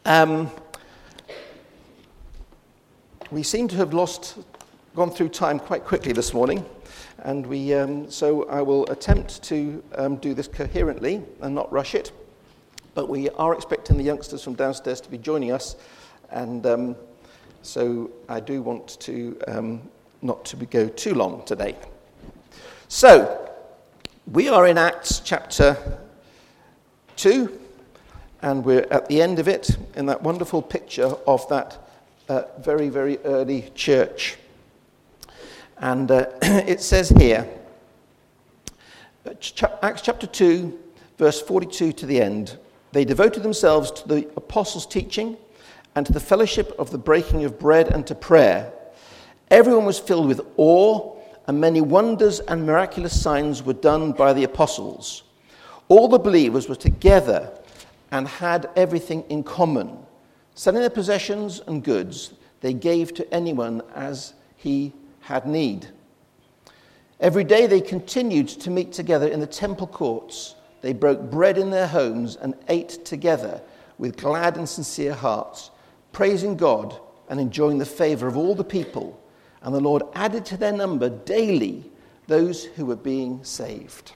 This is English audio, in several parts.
We seem to have gone through time quite quickly this morning, and so I will attempt to do this coherently and not rush it, but we are expecting the youngsters from downstairs to be joining us, and so I do want to not to go too long today. So, we are in Acts chapter 2, and we're at the end of it in that wonderful picture of that very, very early church. And it says here, Acts chapter 2, verse 42 to the end, they devoted themselves to the apostles' teaching and to the fellowship of the breaking of bread and to prayer. Everyone was filled with awe, and many wonders and miraculous signs were done by the apostles. All the believers were together and had everything in common. Selling their possessions and goods, they gave to anyone as he had need. Every day they continued to meet together in the temple courts. They broke bread in their homes and ate together with glad and sincere hearts, praising God and enjoying the favor of all the people. And the Lord added to their number daily those who were being saved.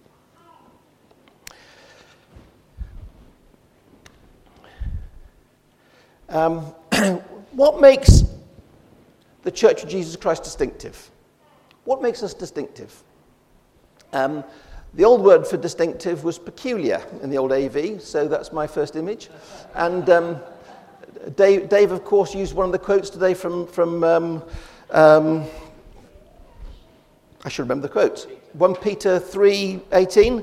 What makes the Church of Jesus Christ distinctive? What makes us distinctive? The old word for distinctive was peculiar in the old AV, so that's my first image. And Dave, of course, used one of the quotes today from I should remember the quote. 1 Peter 3:18.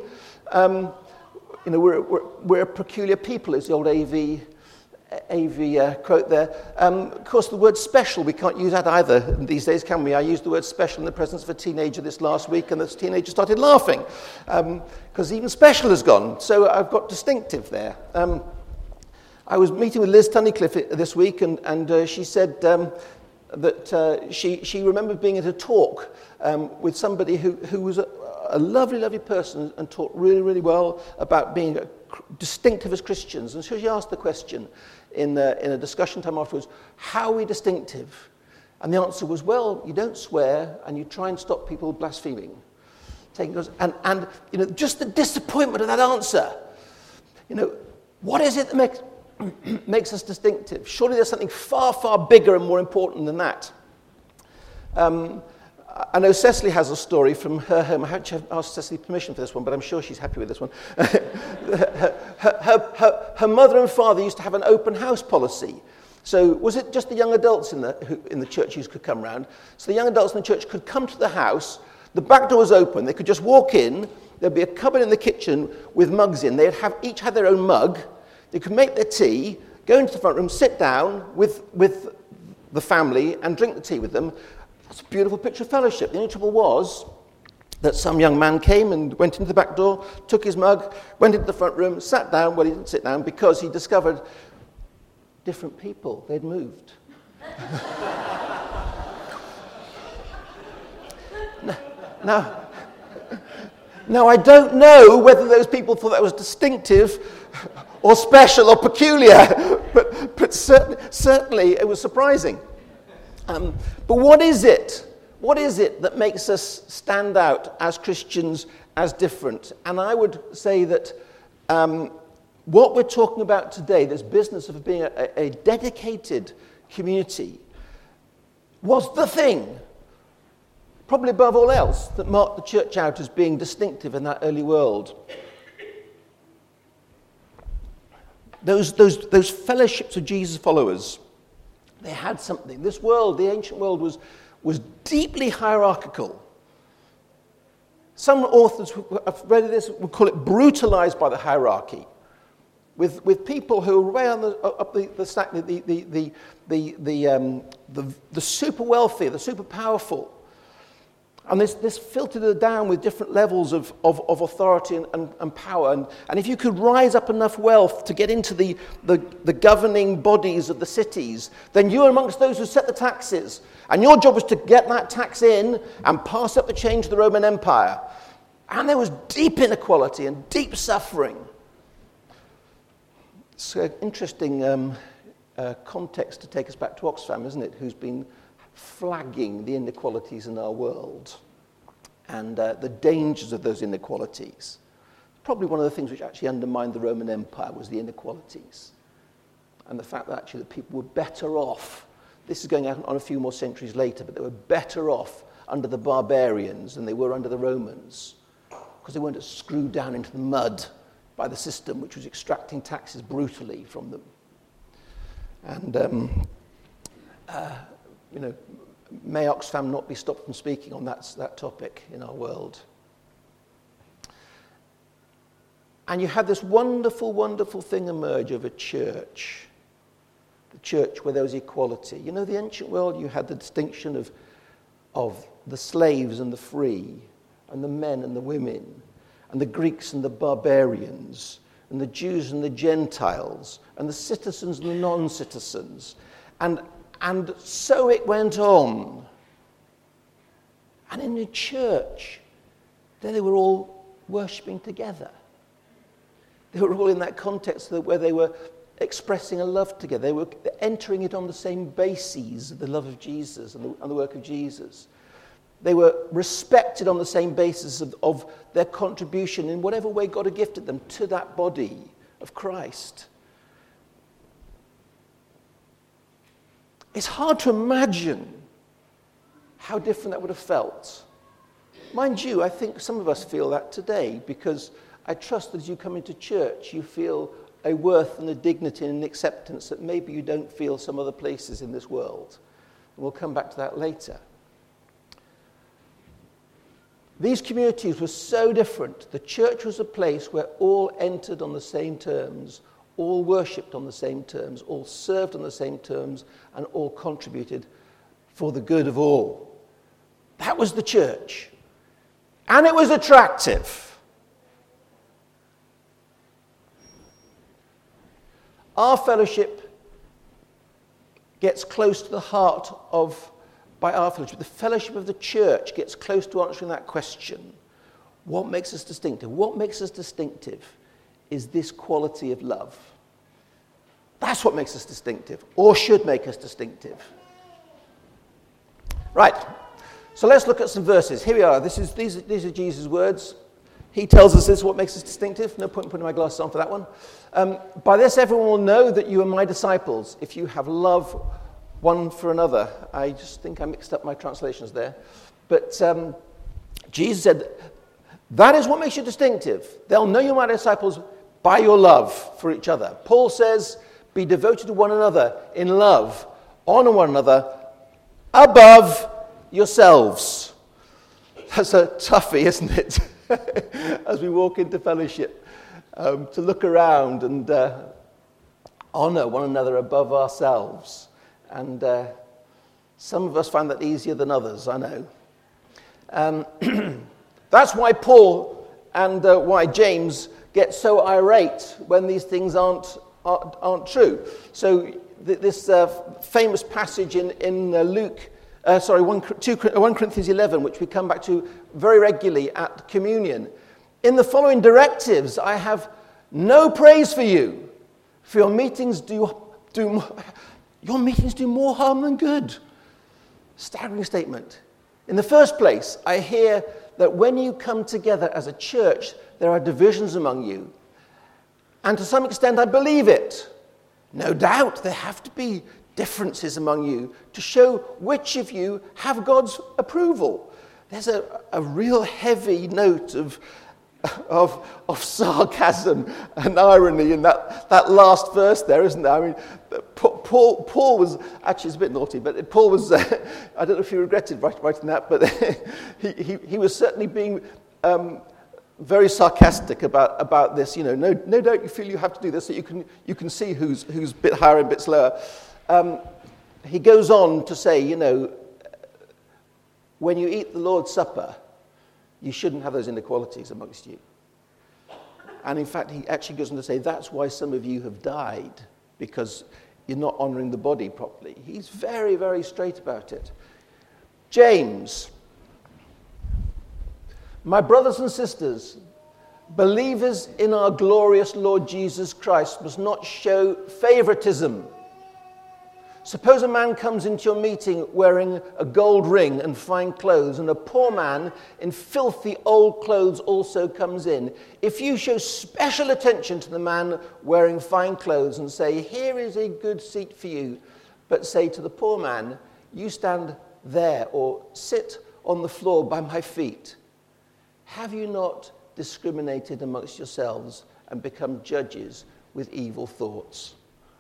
We're a peculiar people, is the old AV quote there. Of course, the word special, we can't use that either these days, can we? I used the word special in the presence of a teenager this last week, and this teenager started laughing, because even special has gone. So I've got distinctive there. I was meeting with Liz Tunnicliffe this week, and she said that she remembered being at a talk with somebody who was a lovely, lovely person and taught really, really well about being distinctive as Christians. And so she asked the question in a discussion time afterwards, how are we distinctive? And the answer was, well, you don't swear and you try and stop people blaspheming. And just the disappointment of that answer. What is it that makes us distinctive? Surely there's something far, far bigger and more important than that. I know Cecily has a story from her home. I haven't asked Cecily permission for this one, but I'm sure she's happy with this one. Her mother and father used to have an open house policy. So was it just the young adults in the church who could come round? So the young adults in the church could come to the house. The back door was open. They could just walk in. There'd be a cupboard in the kitchen with mugs in. They'd each had their own mug. They could make their tea, go into the front room, sit down with the family and drink the tea with them. That's a beautiful picture of fellowship. The only trouble was that some young man came and went into the back door, took his mug, went into the front room, sat down. Well, he didn't sit down because he discovered different people. They'd moved. Now, I don't know whether those people thought that was distinctive or special or peculiar, but certainly it was surprising. But what is it? What is it that makes us stand out as Christians as different? And I would say that what we're talking about today, this business of being a dedicated community, was the thing, probably above all else, that marked the church out as being distinctive in that early world. Those fellowships of Jesus' followers, they had something. This world, the ancient world, was deeply hierarchical. Some authors who have read this would call it brutalized by the hierarchy, with people who are way up the stack, the super wealthy, the super powerful. And this filtered it down with different levels of authority and power. And if you could rise up enough wealth to get into the governing bodies of the cities, then you were amongst those who set the taxes. And your job was to get that tax in and pass up the chain to the Roman Empire. And there was deep inequality and deep suffering. It's an interesting context to take us back to Oxfam, isn't it? Who's been flagging the inequalities in our world and the dangers of those inequalities. Probably one of the things which actually undermined the Roman Empire was the inequalities. And the fact that actually that people were better off, this is going on a few more centuries later, but they were better off under the barbarians than they were under the Romans, because they weren't screwed down into the mud by the system which was extracting taxes brutally from them. And, may Oxfam not be stopped from speaking on that topic in our world. And you had this wonderful, wonderful thing emerge of a church. The church where there was equality. You know, the ancient world, you had the distinction of the slaves and the free, and the men and the women, and the Greeks and the barbarians, and the Jews and the Gentiles, and the citizens and the non-citizens. And so it went on. And in the church, there they were all worshipping together. They were all in that context where they were expressing a love together. They were entering it on the same bases of the love of Jesus and the work of Jesus. They were respected on the same basis of their contribution in whatever way God had gifted them to that body of Christ. It's hard to imagine how different that would have felt. Mind you, I think some of us feel that today, because I trust that as you come into church, you feel a worth and a dignity and an acceptance that maybe you don't feel some other places in this world. And we'll come back to that later. These communities were so different. The church was a place where all entered on the same terms, all worshipped on the same terms, all served on the same terms, and all contributed for the good of all. That was the church. And it was attractive. Our fellowship gets close to the heart by our fellowship. The fellowship of the church gets close to answering that question. What makes us distinctive? What makes us distinctive is this quality of love. That's what makes us distinctive, or should make us distinctive. Right, so let's look at some verses. Here we are. These are Jesus' words. He tells us this is what makes us distinctive. No point in putting my glasses on for that one. By this everyone will know that you are my disciples, if you have love one for another. I just think I mixed up my translations there. But Jesus said, that is what makes you distinctive. They'll know you're my disciples by your love for each other. Paul says, be devoted to one another in love. Honor one another above yourselves. That's a toughie, isn't it? As we walk into fellowship, to look around and honor one another above ourselves. And some of us find that easier than others, I know. That's why Paul and why James get so irate when these things aren't true. So this famous passage in 1 Corinthians 11, which we come back to very regularly at communion. In the following directives, I have no praise for you, for your meetings do more harm than good. Staggering statement. In the first place, I hear that when you come together as a church, there are divisions among you. And to some extent, I believe it. No doubt, there have to be differences among you to show which of you have God's approval. There's a real heavy note of sarcasm and irony in that last verse there, isn't there? I mean, Paul was, actually it's a bit naughty, but Paul was, I don't know if he regretted writing that, but he was certainly being very sarcastic about this. You know, no doubt you feel you have to do this so you can see who's a bit higher and a bit slower. He goes on to say, you know, when you eat the Lord's Supper, you shouldn't have those inequalities amongst you. And in fact, he actually goes on to say, that's why some of you have died, because you're not honoring the body properly. He's very, very straight about it. James, my brothers and sisters, Believers in our glorious Lord Jesus Christ must not show favoritism. Suppose a man comes into your meeting wearing a gold ring and fine clothes, and a poor man in filthy old clothes also comes in. If you show special attention to the man wearing fine clothes and say, "Here is a good seat for you," but say to the poor man, "You stand there," or "Sit on the floor by my feet," have you not discriminated amongst yourselves and become judges with evil thoughts?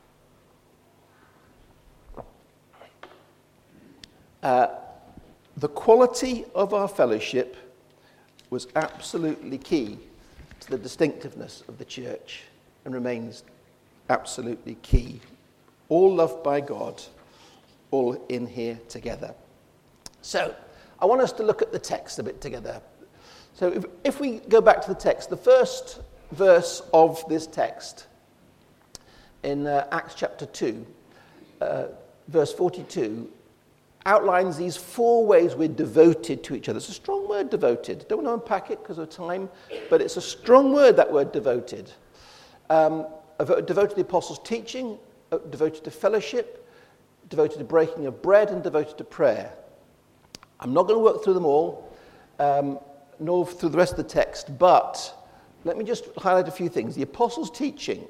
The quality of our fellowship was absolutely key to the distinctiveness of the church and remains absolutely key. All loved by God, all in here together. So, I want us to look at the text a bit together. So, if we go back to the text, the first verse of this text in Acts chapter 2, verse 42, outlines these 4 ways we're devoted to each other. It's a strong word, devoted. Don't want to unpack it because of time, but it's a strong word, that word devoted. Devoted to the apostles' teaching, devoted to fellowship, devoted to breaking of bread, and devoted to prayer. I'm not going to work through them all, nor through the rest of the text, but let me just highlight a few things. The apostles' teaching.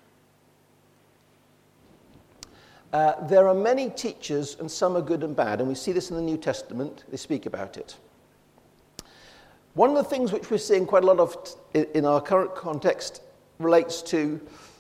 There are many teachers, and some are good and bad, and we see this in the New Testament. They speak about it. One of the things which we're seeing quite a lot of in our current context relates to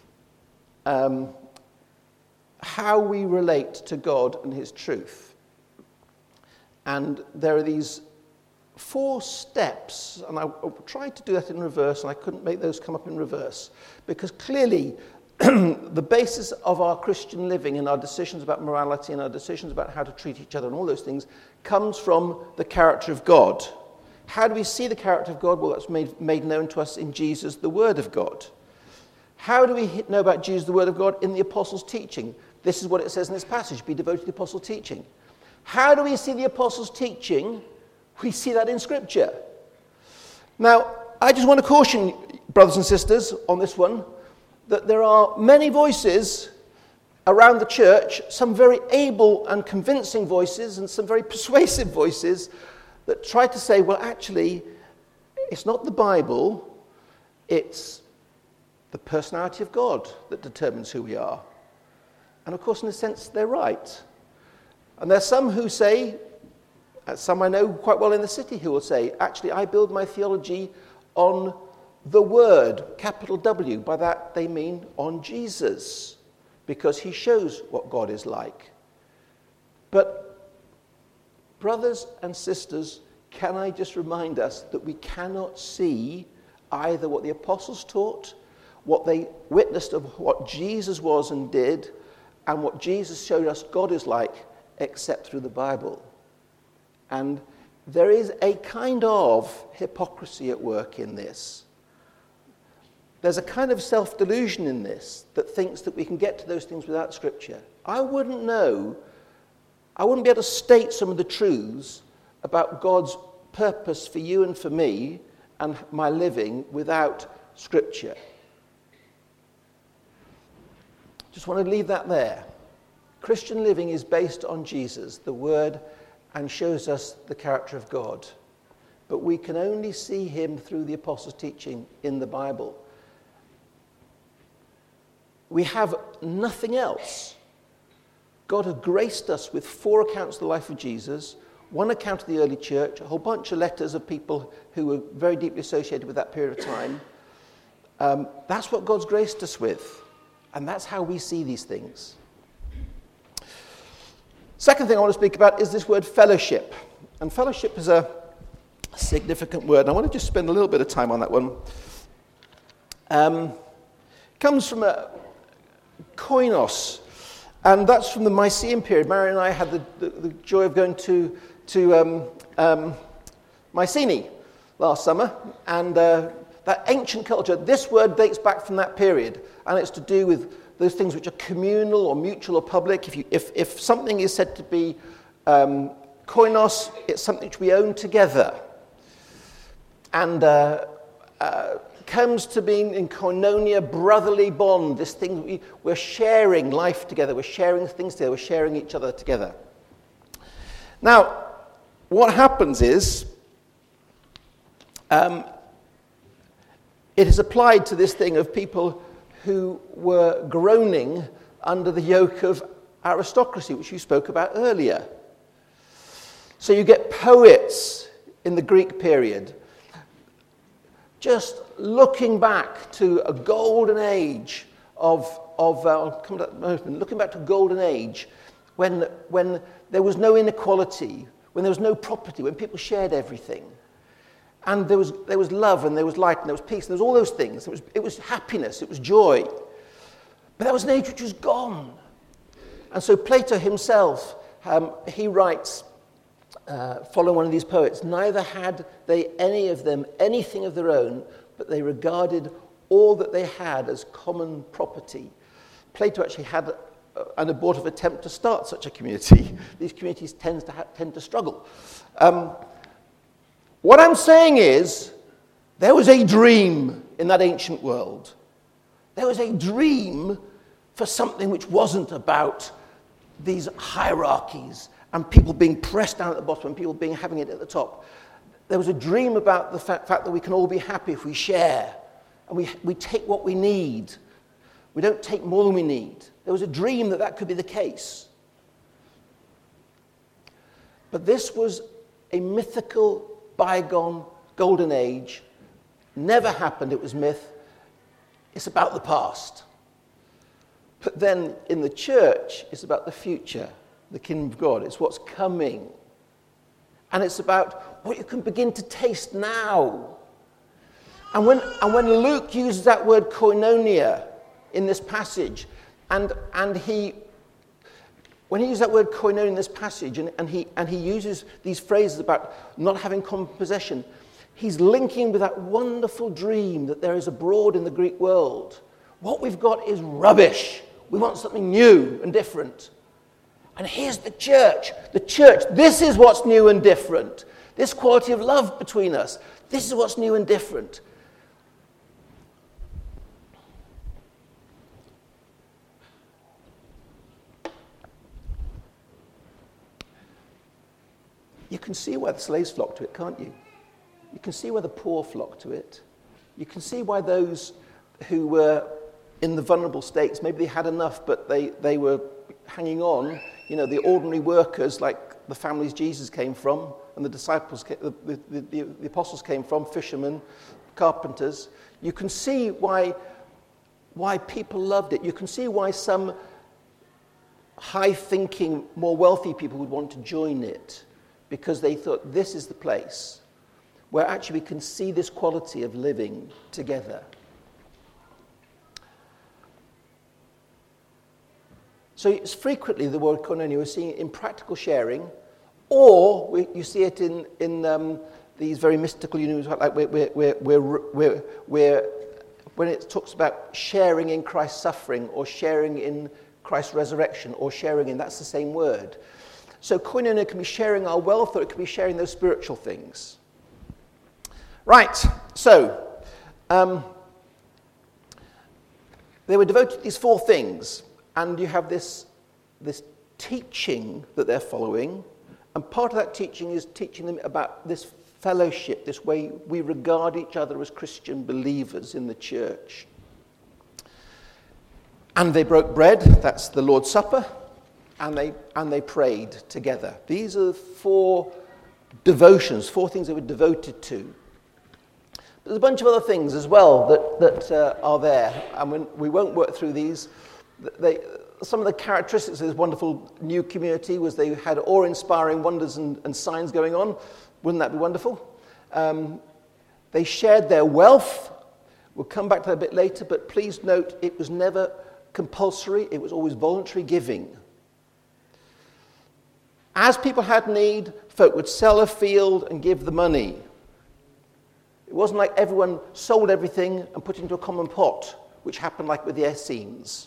how we relate to God and his truth. And there are these 4 steps, and I tried to do that in reverse, and I couldn't make those come up in reverse, because clearly the basis of our Christian living and our decisions about morality and our decisions about how to treat each other and all those things comes from the character of God. How do we see the character of God? Well, that's made known to us in Jesus, the Word of God. How do we know about Jesus, the Word of God? In the Apostles' teaching. This is what it says in this passage, be devoted to the Apostles' teaching. How do we see the Apostles' teaching? We see that in Scripture. Now, I just want to caution brothers and sisters on this one, that there are many voices around the church, some very able and convincing voices and some very persuasive voices that try to say, well, actually, it's not the Bible, it's the personality of God that determines who we are. And of course, in a sense, they're right. And there's some who say, some I know quite well in the city who will say, actually, I build my theology on the Word, capital W. By that they mean on Jesus, because he shows what God is like. But, brothers and sisters, can I just remind us that we cannot see either what the apostles taught, what they witnessed of what Jesus was and did, and what Jesus showed us God is like, except through the Bible. And there is a kind of hypocrisy at work in this. There's a kind of self-delusion in this that thinks that we can get to those things without Scripture. I wouldn't be able to state some of the truths about God's purpose for you and for me and my living without Scripture. Just want to leave that there. Christian living is based on Jesus, the Word, and shows us the character of God. But we can only see him through the apostles' teaching in the Bible. We have nothing else. God had graced us with 4 accounts of the life of Jesus, 1 account of the early church, a whole bunch of letters of people who were very deeply associated with that period of time. That's what God's graced us with. And that's how we see these things. Second thing I want to speak about is this word fellowship. And fellowship is a significant word. And I want to just spend a little bit of time on that one. Comes from a koinos, and that's from the Mycenaean period. Mary and I had the joy of going to Mycenae last summer, and that ancient culture, this word dates back from that period, and it's to do with those things which are communal or mutual or public. If something is said to be koinos, it's something which we own together. And comes to being in koinonia, brotherly bond, this thing we're sharing life together, we're sharing things together, we're sharing each other together. Now, what happens is, it is applied to this thing of people who were groaning under the yoke of aristocracy, which you spoke about earlier. So you get poets in the Greek period just looking back to a golden age looking back to a golden age when there was no inequality, when there was no property, when people shared everything. And there was love, and there was light, and there was peace, and there was all those things. It was happiness, it was joy. But that was an age which was gone. And so Plato himself, he writes, following one of these poets, neither had they any of them anything of their own, but they regarded all that they had as common property. Plato actually had an abortive attempt to start such a community. These communities tend to struggle. What I'm saying is, there was a dream in that ancient world. There was a dream for something which wasn't about these hierarchies and people being pressed down at the bottom and people having it at the top. There was a dream about the fact that we can all be happy if we share and we take what we need. We don't take more than we need. There was a dream that could be the case. But this was a mythical, bygone, golden age. Never happened, it was myth. It's about the past. But then in the church, it's about the future, the kingdom of God. It's what's coming. And it's about what you can begin to taste now. And when Luke uses that word koinonia in this passage, when he uses that word koinonia in this passage, and he uses these phrases about not having common possession, he's linking with that wonderful dream that there is abroad in the Greek world. What we've got is rubbish. We want something new and different. And here's the church. The church, this is what's new and different. This quality of love between us. This is what's new and different. You can see why the slaves flocked to it, can't you? You can see why the poor flocked to it. You can see why those who were in the vulnerable states, maybe they had enough, but they were hanging on. You know, the ordinary workers, like the families Jesus came from, and the disciples, the apostles came from, fishermen, carpenters. You can see why people loved it. You can see why some high-thinking, more wealthy people would want to join it, because they thought this is the place where actually we can see this quality of living together. So it's frequently the word koinonia, we're seeing it in practical sharing, or you see it in these very mystical unions, like when it talks about sharing in Christ's suffering, or sharing in Christ's resurrection, or sharing in, that's the same word. So koinonia can be sharing our wealth, or it can be sharing those spiritual things. Right, so they were devoted to these four things, and you have this teaching that they're following, and part of that teaching is teaching them about this fellowship, this way we regard each other as Christian believers in the church. And they broke bread, that's the Lord's Supper, and they prayed together. These are four devotions, four things they were devoted to. There's a bunch of other things as well that are there, and we won't work through these. Some of the characteristics of this wonderful new community was they had awe-inspiring wonders and signs going on. Wouldn't that be wonderful? They shared their wealth. We'll come back to that a bit later, but please note it was never compulsory. It was always voluntary giving. As people had need, folk would sell a field and give the money. It wasn't like everyone sold everything and put it into a common pot, which happened like with the Essenes.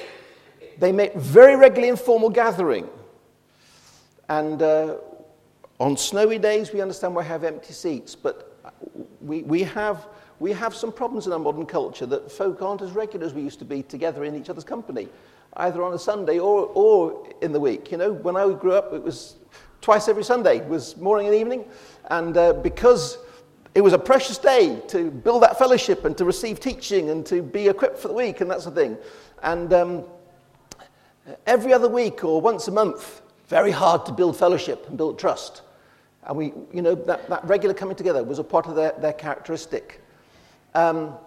They met very regularly in formal gathering. And On snowy days, we understand we have empty seats, but we have some problems in our modern culture that folk aren't as regular as we used to be together in each other's company, either on a Sunday or in the week. You know, when I grew up, it was twice every Sunday. It was morning and evening, and because it was a precious day to build that fellowship and to receive teaching and to be equipped for the week and that sort of thing. And every other week or once a month, very hard to build fellowship and build trust. And we, you know, that regular coming together was a part of their characteristic. But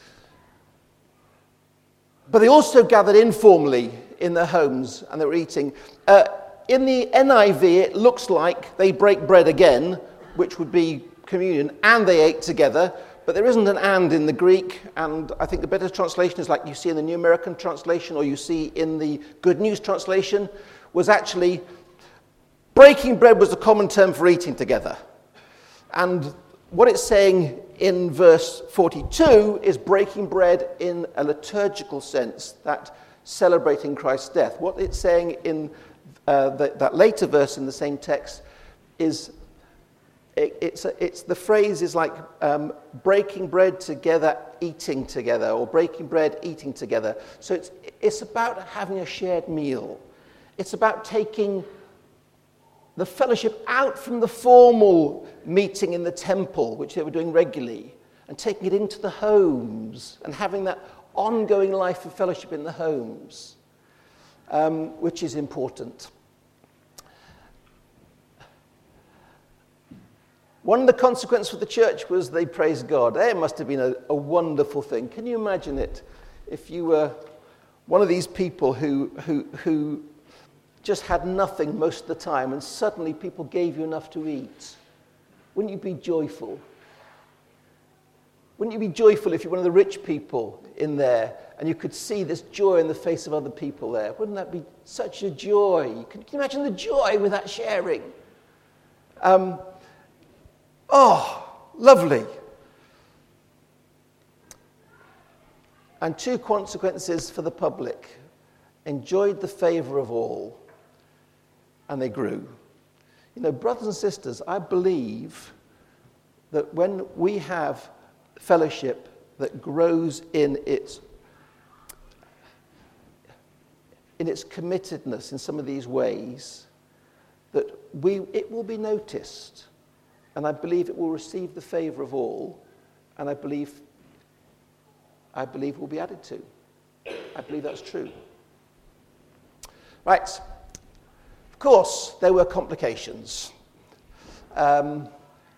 they also gathered informally in their homes and they were eating. In the NIV, it looks like they break bread again, which would be communion, and they ate together. But there isn't an and in the Greek, and I think the better translation is like you see in the New American Translation or you see in the Good News Translation, was actually breaking bread was the common term for eating together. And what it's saying in verse 42 is breaking bread in a liturgical sense, that celebrating Christ's death. What it's saying in that later verse in the same text is, it's the phrase is like breaking bread together, eating together, or breaking bread, eating together. So it's about having a shared meal. It's about taking the fellowship out from the formal meeting in the temple, which they were doing regularly, and taking it into the homes and having that ongoing life of fellowship in the homes, which is important. One of the consequences for the church was they praised God. It must have been a wonderful thing. Can you imagine it? If you were one of these people who just had nothing most of the time and suddenly people gave you enough to eat. Wouldn't you be joyful? Wouldn't you be joyful if you're one of the rich people in there and you could see this joy in the face of other people there? Wouldn't that be such a joy? Can you imagine the joy with that sharing? Lovely. And two consequences for the public. Enjoyed the favor of all, and they grew. You know, brothers and sisters, I believe that when we have fellowship that grows in its committedness in some of these ways, that it will be noticed, and I believe it will receive the favor of all, and I believe will be added to. I believe that's true. Right. Of course, there were complications. There's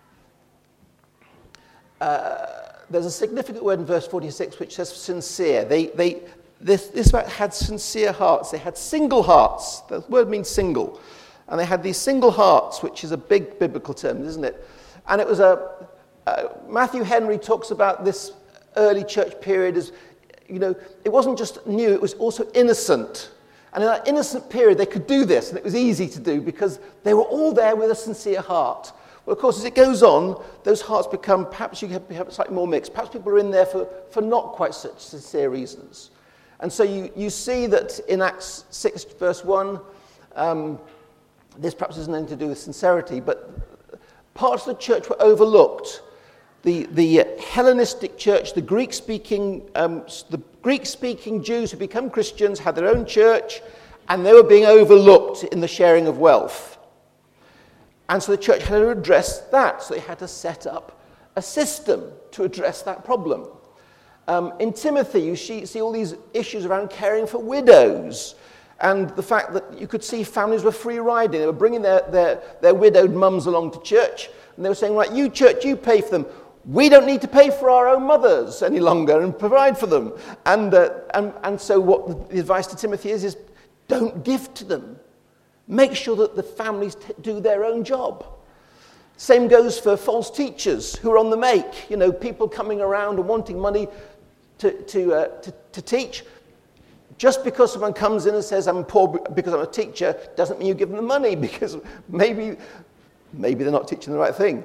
a significant word in verse 46 which says sincere. This had sincere hearts. They had single hearts. The word means single. And they had these single hearts, which is a big biblical term, isn't it? And it was Matthew Henry talks about this early church period as, you know, it wasn't just new, it was also innocent. And in that innocent period, they could do this, and it was easy to do because they were all there with a sincere heart. Well, of course, as it goes on, those hearts become, perhaps you have slightly more mixed. Perhaps people are in there for not quite such sincere reasons. And so you see that in Acts 6, verse 1, this perhaps has nothing to do with sincerity, but parts of the church were overlooked. The Hellenistic church, the Greek-speaking Jews who become Christians had their own church, and they were being overlooked in the sharing of wealth. And so the church had to address that. So they had to set up a system to address that problem. In Timothy, you see all these issues around caring for widows, and the fact that you could see families were free riding. They were bringing their widowed mums along to church, and they were saying, right, you church, you pay for them. We don't need to pay for our own mothers any longer and provide for them. And so what the advice to Timothy is don't give to them. Make sure that the families do their own job. Same goes for false teachers who are on the make. You know, people coming around and wanting money to teach. Just because someone comes in and says, I'm poor because I'm a teacher, doesn't mean you give them the money, because maybe they're not teaching the right thing.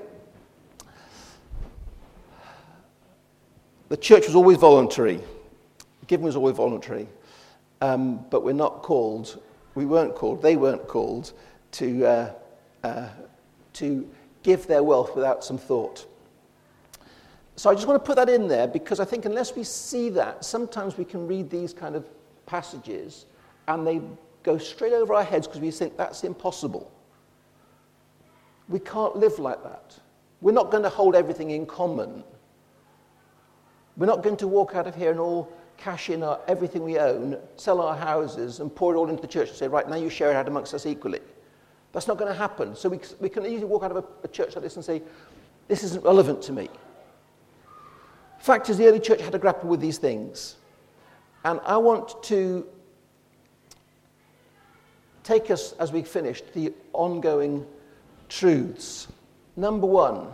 The church was always voluntary. Giving was always voluntary. But they weren't called to to give their wealth without some thought. So I just want to put that in there because I think unless we see that, sometimes we can read these kind of passages and they go straight over our heads because we think that's impossible. We can't live like that. We're not going to hold everything in common. We're not going to walk out of here and all cash in everything we own, sell our houses, and pour it all into the church and say, right, now you share it out amongst us equally. That's not going to happen. So we can easily walk out of a church like this and say, this isn't relevant to me. Fact is, the early church had to grapple with these things. And I want to take us, as we finish, to the ongoing truths. Number one,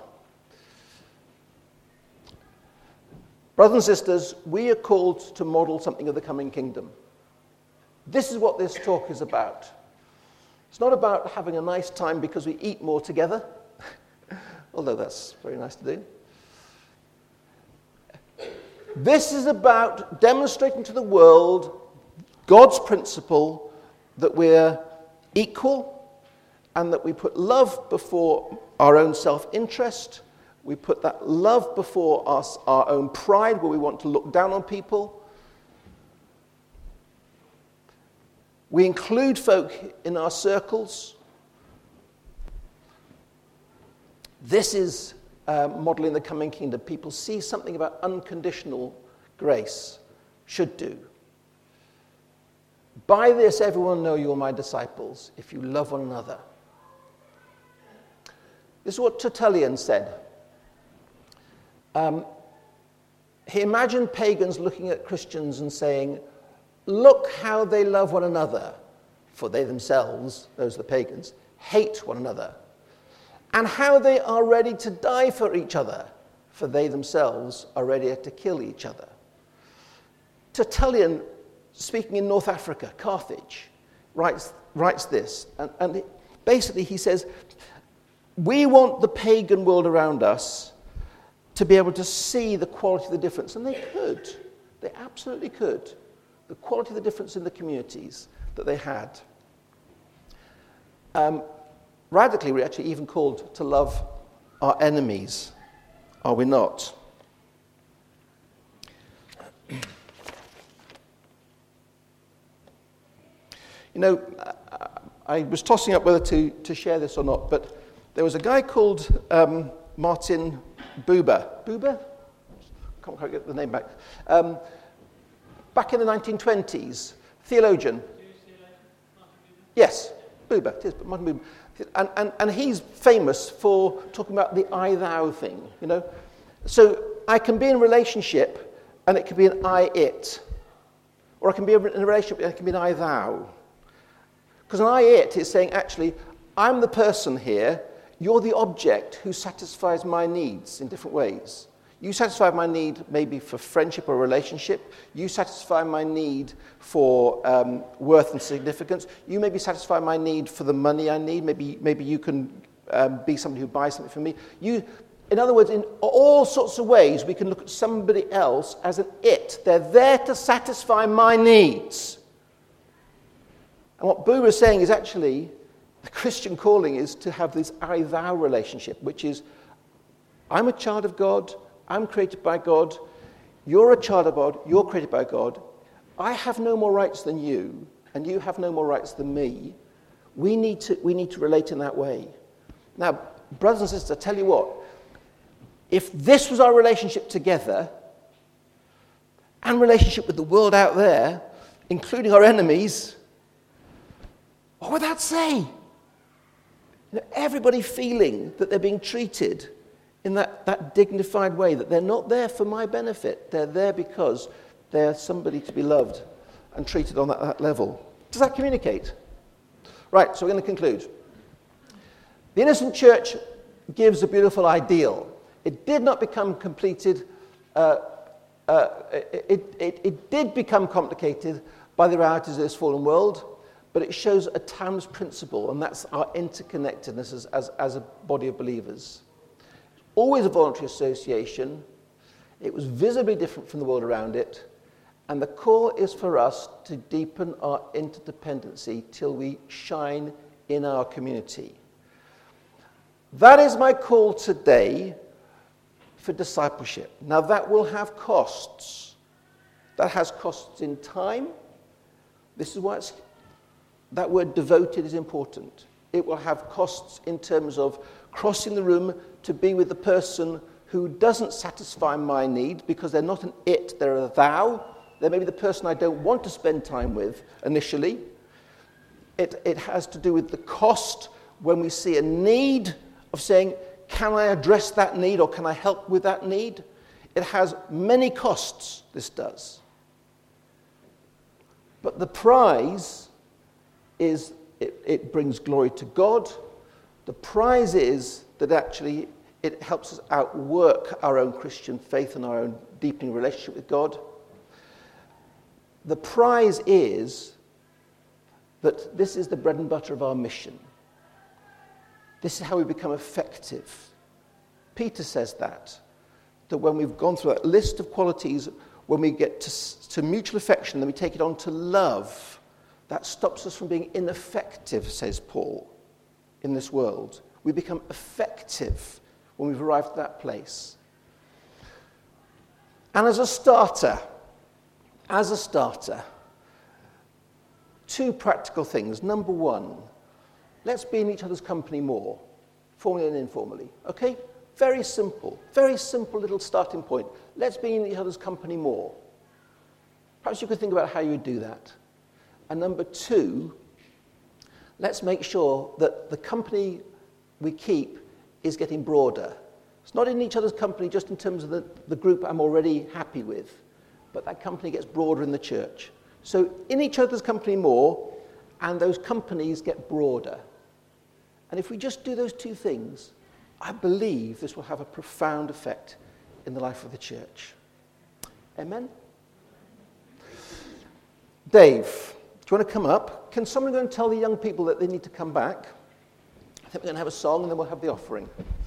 brothers and sisters, we are called to model something of the coming kingdom. This is what this talk is about. It's not about having a nice time because we eat more together, although that's very nice to do. This is about demonstrating to the world God's principle that we're equal and that we put love before our own self-interest. We put that love before us, our own pride, where we want to look down on people. We include folk in our circles. This is modeling the coming kingdom. People see something about unconditional grace. Should do. By this, everyone know you're my disciples, if you love one another. This is what Tertullian said. He imagined pagans looking at Christians and saying, look how they love one another, for they themselves, those are the pagans, hate one another. And how they are ready to die for each other, for they themselves are ready to kill each other. Tertullian, speaking in North Africa, Carthage, writes this. And basically he says, we want the pagan world around us to be able to see the quality of the difference. And they could. They absolutely could. The quality of the difference in the communities that they had. Radically, we're actually even called to love our enemies, are we not? You know, I was tossing up whether to share this or not, but there was a guy called Martin Buber. Buber? Can't quite get the name back. Back in the 1920s, theologian. Yes, Buber. It is, Martin Buber. And he's famous for talking about the I-thou thing, you know. So I can be in a relationship and it can be an I-it. Or I can be in a relationship and it can be an I-thou. Because an I-it is saying, actually, I'm the person here, you're the object who satisfies my needs in different ways. You satisfy my need maybe for friendship or relationship. You satisfy my need for worth and significance. You maybe satisfy my need for the money I need. Maybe you can be somebody who buys something for me. In other words, in all sorts of ways, we can look at somebody else as an it. They're there to satisfy my needs. And what Buber is saying is actually, the Christian calling is to have this I-thou relationship, which is, I'm a child of God, I'm created by God, you're a child of God, you're created by God, I have no more rights than you, and you have no more rights than me. We need to relate in that way. Now, brothers and sisters, I tell you what, if this was our relationship together, and relationship with the world out there, including our enemies, what would that say? You know, everybody feeling that they're being treated in that dignified way, that they're not there for my benefit. They're there because they're somebody to be loved and treated on that level. Does that communicate? Right, so we're going to conclude. The innocent church gives a beautiful ideal. It did not become completed. It did become complicated by the realities of this fallen world, but it shows a timeless principle, and that's our interconnectedness as a body of believers. Always a voluntary association. It was visibly different from the world around it, and the call is for us to deepen our interdependency till we shine in our community. That is my call today for discipleship. Now, that will have costs. That has costs in time. This is why that word devoted is important. It will have costs in terms of crossing the room to be with the person who doesn't satisfy my need, because they're not an it, they're a thou. They may be the person I don't want to spend time with initially. It has to do with the cost when we see a need of saying, can I address that need or can I help with that need? It has many costs, this does. But the prize is it brings glory to God. The prize is that actually it helps us outwork our own Christian faith and our own deepening relationship with God. The prize is that this is the bread and butter of our mission. This is how we become effective. Peter says that when we've gone through that list of qualities, when we get to mutual affection, then we take it on to love. That stops us from being ineffective, says Paul, in this world. We become effective when we've arrived at that place. And as a starter, two practical things. Number one, let's be in each other's company more, formally and informally. Okay? Very simple little starting point. Let's be in each other's company more. Perhaps you could think about how you would do that. And number two, let's make sure that the company we keep is getting broader. It's not in each other's company just in terms of the group I'm already happy with, but that company gets broader in the church. So in each other's company more, and those companies get broader. And if we just do those two things, I believe this will have a profound effect in the life of the church. Amen? Dave, do you want to come up? Can someone go and tell the young people that they need to come back? I think we're going to have a song and then we'll have the offering.